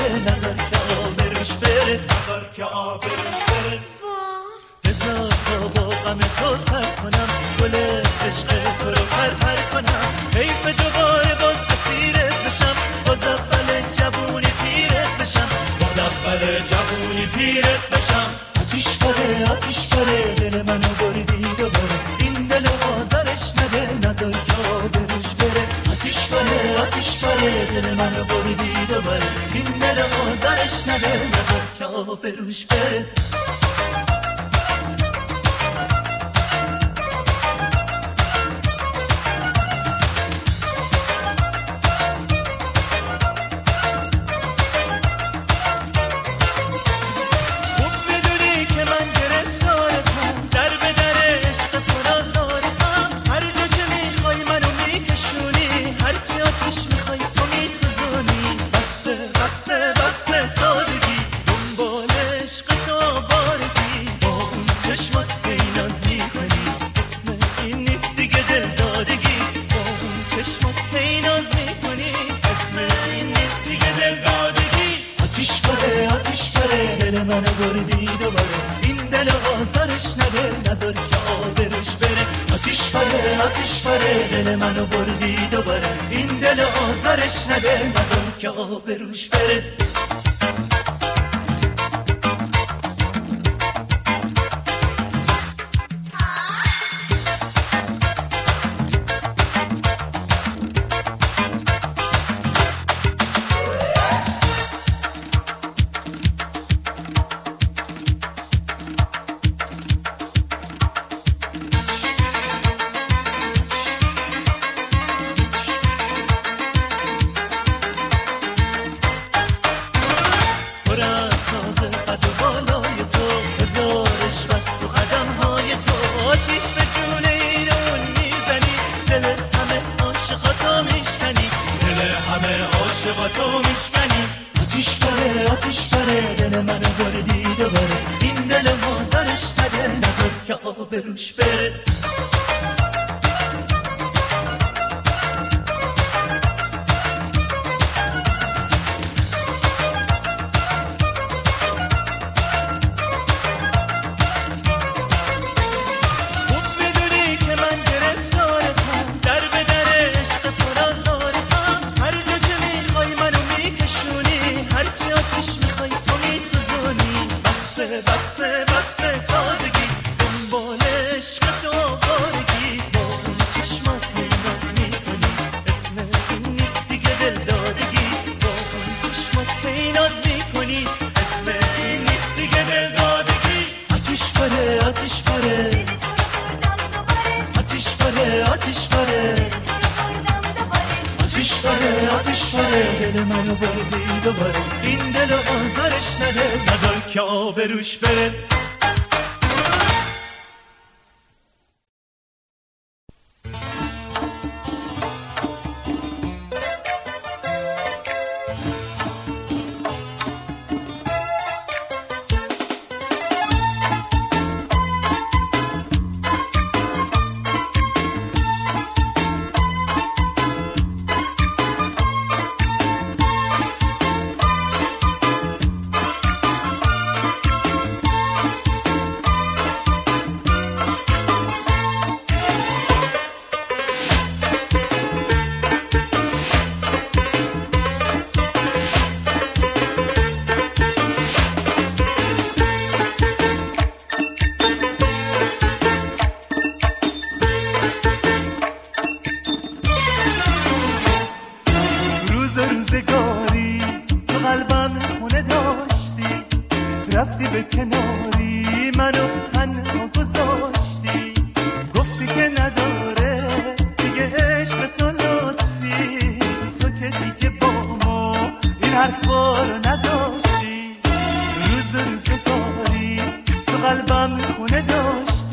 نظر که آبروش بره، نظر که آبروش بره. بذار تا با غم تو سر کنم، گل عشق تو رو پر کنم. حیف دوباره باز اسیرت بشم، باز اول جوونی پیرت بشم، باز اول جوونی پیرت بشم. آتیش پره دل منو بردی دوباره، این دل آزارش نده، نظر که آبروش بره. آتیش پره دل منو بردی دوباره، این دل آزارش نده، نظر که آبروش بره. آتیش پره دل منو بردی دوباره، این دل آزارش نده، نظر که آبروش بره. آتیش پره دل منو بردی دوباره، این دل آزارش نده، نظر که آبروش بره. آتیش پره دل منو بردی دوباره، این دل آزارش نده، نظر که آبروش بره. رفتی به کناری منو تنها گذاشتی، گفتی که